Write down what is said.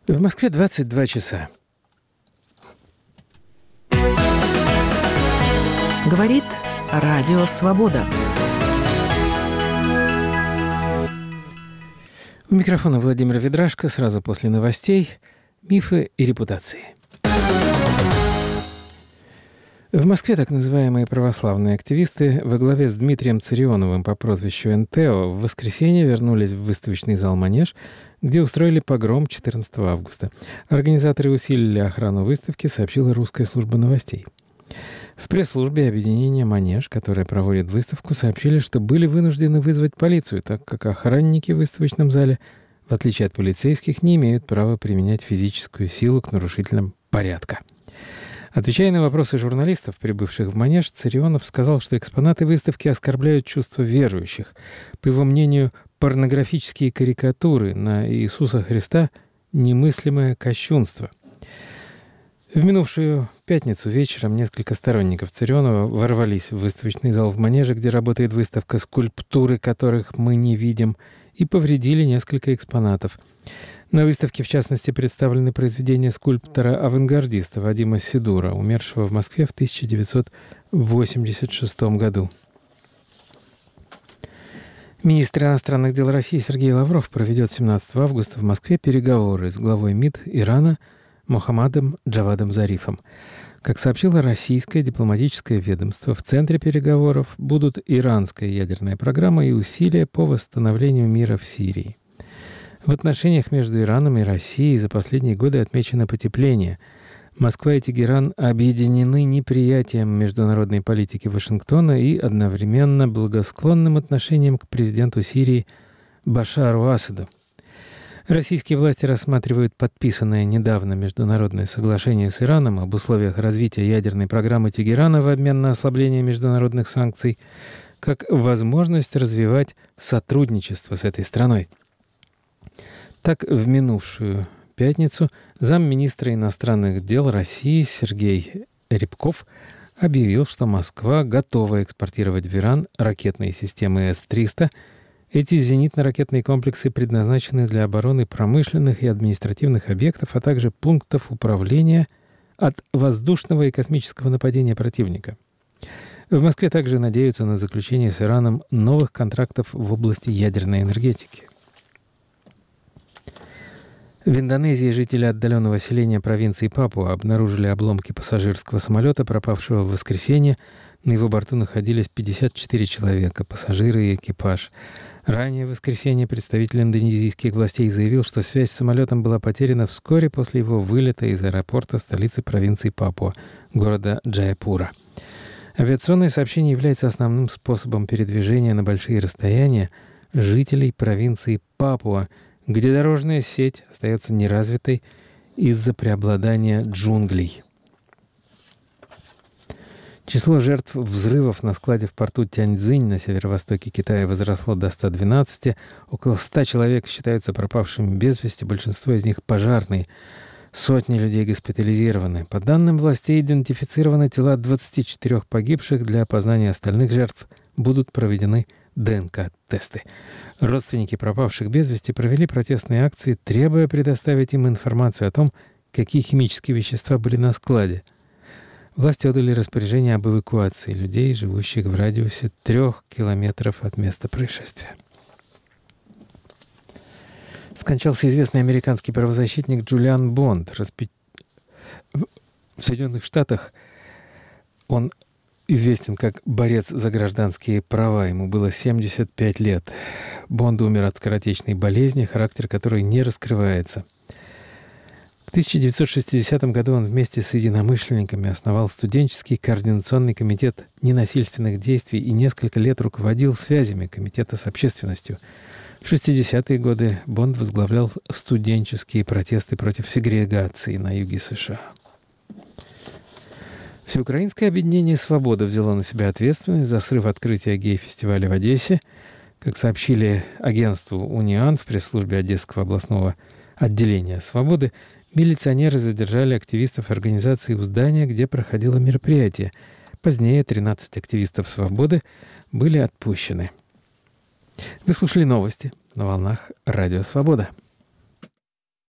В Москве 22 часа. Говорит Радио Свобода. У микрофона Владимир Ведрашко. Сразу после новостей «Мифы и репутации». В Москве так называемые православные активисты во главе с Дмитрием Царионовым по прозвищу НТО в воскресенье вернулись в выставочный зал «Манеж», где устроили погром 14 августа. Организаторы усилили охрану выставки, сообщила русская служба новостей. В пресс-службе объединения «Манеж», которое проводит выставку, сообщили, что были вынуждены вызвать полицию, так как охранники в выставочном зале, в отличие от полицейских, не имеют права применять физическую силу к нарушителям порядка. Отвечая на вопросы журналистов, прибывших в «Манеж», Царионов сказал, что экспонаты выставки оскорбляют чувства верующих. По его мнению, порнографические карикатуры на Иисуса Христа – немыслимое кощунство. В минувшую пятницу вечером несколько сторонников Царионова ворвались в выставочный зал в «Манеже», где работает выставка, скульптуры которых мы не видим, и повредили несколько экспонатов. На выставке, в частности, представлены произведения скульптора-авангардиста Вадима Сидура, умершего в Москве в 1986 году. Министр иностранных дел России Сергей Лавров проведет 17 августа в Москве переговоры с главой МИД Ирана Мохаммадом Джавадом Зарифом. Как сообщило российское дипломатическое ведомство, в центре переговоров будут иранская ядерная программа и усилия по восстановлению мира в Сирии. В отношениях между Ираном и Россией за последние годы отмечено потепление. Москва и Тегеран объединены неприятием международной политики Вашингтона и одновременно благосклонным отношением к президенту Сирии Башару Асаду. Российские власти рассматривают подписанное недавно международное соглашение с Ираном об условиях развития ядерной программы Тегерана в обмен на ослабление международных санкций как возможность развивать сотрудничество с этой страной. Так, в минувшую пятницу замминистра иностранных дел России Сергей Рябков объявил, что Москва готова экспортировать в Иран ракетные системы С-300. Эти зенитно-ракетные комплексы предназначены для обороны промышленных и административных объектов, а также пунктов управления от воздушного и космического нападения противника. В Москве также надеются на заключение с Ираном новых контрактов в области ядерной энергетики. В Индонезии жители отдаленного селения провинции Папуа обнаружили обломки пассажирского самолета, пропавшего в воскресенье. На его борту находились 54 человека, пассажиры и экипаж. Ранее в воскресенье представитель индонезийских властей заявил, что связь с самолетом была потеряна вскоре после его вылета из аэропорта столицы провинции Папуа, города Джаяпура. Авиационное сообщение является основным способом передвижения на большие расстояния жителей провинции Папуа, где дорожная сеть остается неразвитой из-за преобладания джунглей. Число жертв взрывов на складе в порту Тяньцзинь на северо-востоке Китая возросло до 112. Около 100 человек считаются пропавшими без вести, большинство из них пожарные. Сотни людей госпитализированы. По данным властей, идентифицированы тела 24 погибших. Для опознания остальных жертв будут проведены ДНК-тесты. Родственники пропавших без вести провели протестные акции, требуя предоставить им информацию о том, какие химические вещества были на складе. Власти отдали распоряжение об эвакуации людей, живущих в радиусе 3 километров от места происшествия. Скончался известный американский правозащитник Джулиан Бонд. В Соединенных Штатах он известен как борец за гражданские права. Ему было 75 лет. Бонд умер от скоротечной болезни, характер которой не раскрывается. В 1960 году он вместе с единомышленниками основал студенческий координационный комитет ненасильственных действий и несколько лет руководил связями комитета с общественностью. В 60-е годы Бонд возглавлял студенческие протесты против сегрегации на юге США. Всеукраинское объединение «Свобода» взяло на себя ответственность за срыв открытия гей-фестиваля в Одессе. Как сообщили агентству «Униан» в пресс-службе Одесского областного отделения «Свободы», милиционеры задержали активистов организации у здания, где проходило мероприятие. Позднее 13 активистов «Свободы» были отпущены. Вы слушали новости на волнах Радио Свобода.